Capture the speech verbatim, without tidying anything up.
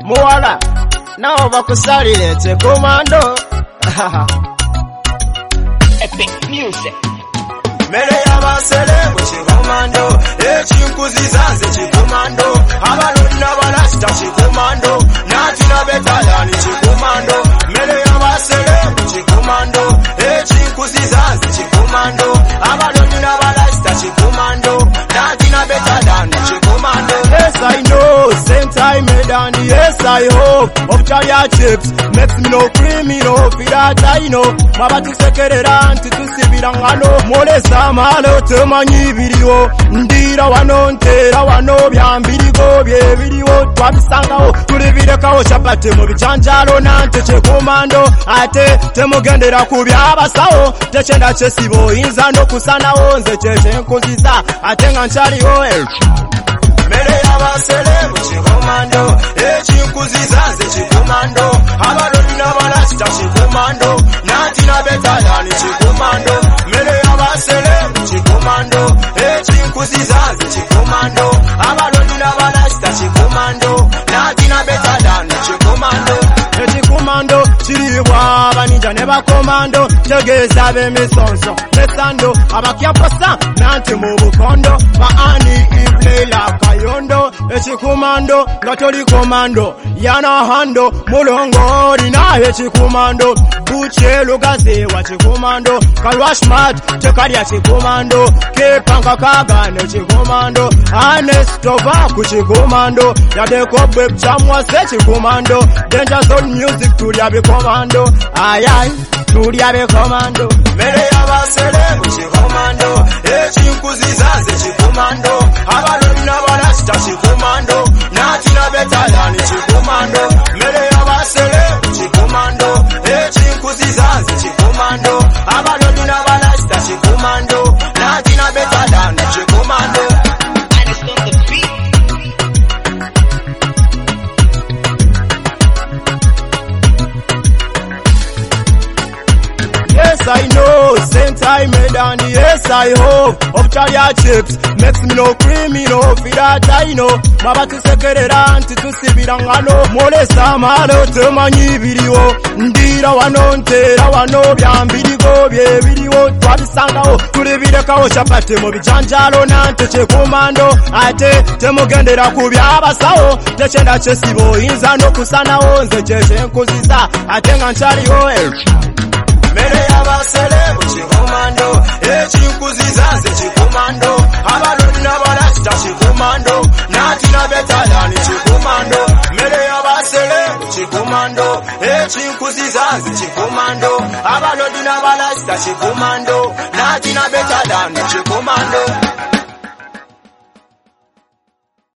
muwala nawo bakusalire Chikumando. Epic music. Mere y'abaselebu Chikumando, ekinkuzizaze Chikumando, abalodi n'abalasita Chikumando, natina betayani Chikumando. Mere y'abaselebu Chikumando, ekinkuzizaze Chikumando, abalodi n'abalasita Chikumando, natina betayani Chikumando. Yes I know, same time made and yes I hope of chariot chips makes me no criminal, for that I know. Mabati sekerera anti tusibirangano, mole samalo temanyi video, ndira wano ntera wano byambirigo bye video twabisangaho tulibirekaho chapate mu bijanjalo nante Chikumando ate temugendera ku byabasawo techenda chesibo inza no kusanaho nze cheche nkuziza ate nga nchaliho. Mere y'abaselebu Chikumando, ekinkuzizaze Chikumando, abalodi n'abalasita Chikumando, natina betayani Chikumando. Mere y'abaselebu Chikumando, ekinkuzizaze Chikumando, abalodi n'abalasita Chikumando, natina betayani Chikumando. Chikumando chiribwa abaninja ne bakomando tegeza bemisonso nesando abakyapasa nante mu bukondo baani iblela kayondo. Chikumando ngatoli komando yana hando mulongori naye Chikumando buche lugaze wa Chikumando kalwashmat tekalya Chikumando kepanga kaga ne Chikumando anestova ku Chikumando yadeko bweb chamwa se Chikumando danger zone music tulia be commando ayay tulia be commando. Mere y'abaselebu Chikumando, ekinkuzizaze Chikumando, abalodi n'abalasita Chikumando, natina betayani Chikumando. Mere y'abaselebu Chikumando, ekinkuzizaze Chikumando, abalodi n'abalasita Chikumando, natina betayani Chikumando. And it's on the beat. Yes I know, same time made and yes I hope of chariot chips makes me no criminal, for that I know. Mabati sekerera anti tusibirangano, mole samalo temanyi video, ndira wano ntera wano byambirigo bye video twabisangaho tulibirekaho chapate mu bijanjalo nante Chikumando ate temugendera ku byabasawo techenda chesibo inza no kusanaho nze cheche nkuziza ate nga nchaliho. Mere y'abaselebu Chikumando, ekinkuzizaze Chikumando, abalodi n'abalasita Chikumando, natina betayani Chikumando. Mere y'abaselebu Chikumando, ekinkuzizaze Chikumando, abalodi n'abalasita Chikumando, natina betayani Chikumando.